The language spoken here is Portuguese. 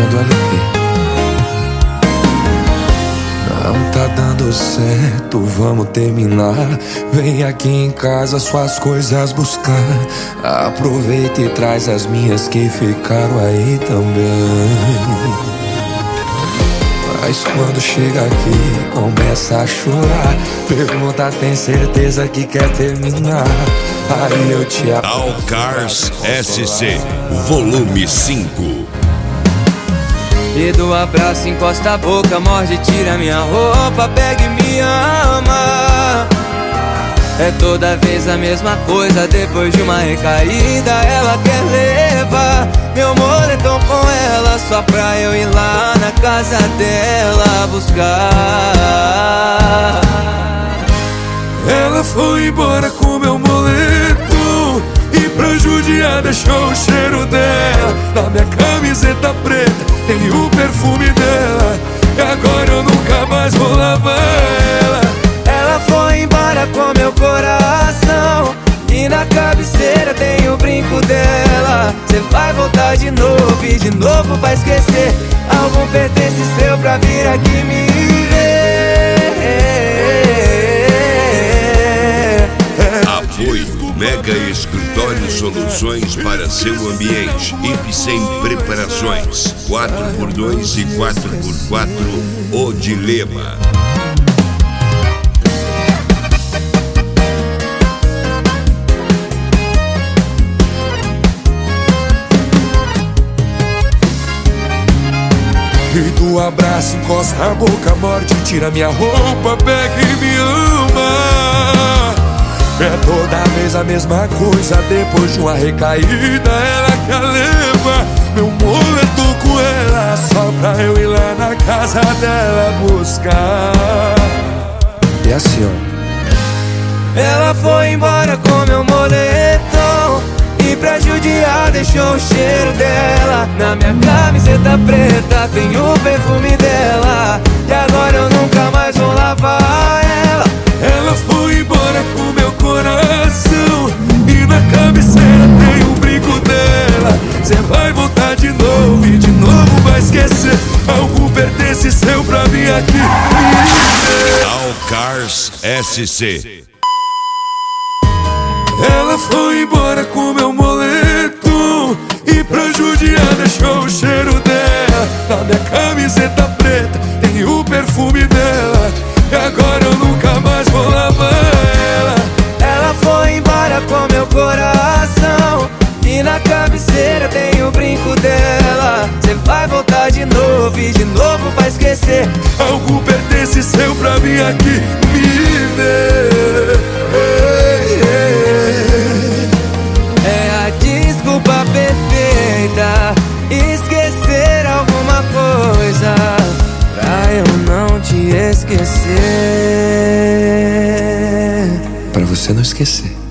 usando LP. Não tá dando certo, vamos terminar. Vem aqui em casa suas coisas buscar. Aproveita e traz as minhas que ficaram aí também. Mas quando chega aqui, começa a chorar. Pergunta, tem certeza que quer terminar? Aí eu te Alcars SC, volume 5. E do abraço encosta a boca, morde, tira minha roupa, pega e me ama. É toda vez a mesma coisa, depois de uma recaída ela quer levar meu moletom com ela, só pra eu ir lá na casa dela buscar. Ela foi embora com meu moletom e pra judiar deixou o cheiro dela na minha camiseta preta, tem o perfume dela. E agora eu nunca mais vou lavar ela. Ela foi embora com meu coração e na cabeceira tem o brinco dela. Cê vai voltar de novo e de novo vai esquecer algum pertence seu pra vir aqui me ver. Apoio Mega Escritório Soluções para seu ambiente. Ipsen Preparações 4x2 e 4x4 O Dilema. E do abraço encosta a boca, morde, tira minha roupa, pega e me ama. É toda vez a mesma coisa, depois de uma recaída ela quer levar meu moletom com ela, só pra eu ir lá na casa dela buscar. E assim, ó. Ela foi embora com meu moletom e pra judiar deixou o cheiro dela na minha camiseta preta, tem o perfume dela. E agora eu nunca mais vou lavar ela. Ela foi embora com meu coração e na cabeceira tem o brinco dela. Cê vai voltar de novo e de novo vai esquecer algo pertence seu pra mim aqui. Alcars SC. Ela foi embora com meu moletom e pra judiar deixou o cheiro dela na minha camiseta preta, tem o perfume dela. E agora eu nunca mais vou lavar ela. Ela foi embora com meu coração e na cabeceira tem o brinco dela. Cê vai voltar de novo e de novo vai esquecer algo pertence seu pra mim aqui me ver. É a desculpa perfeita, esquecer alguma coisa pra eu não te esquecer. Pra você não esquecer.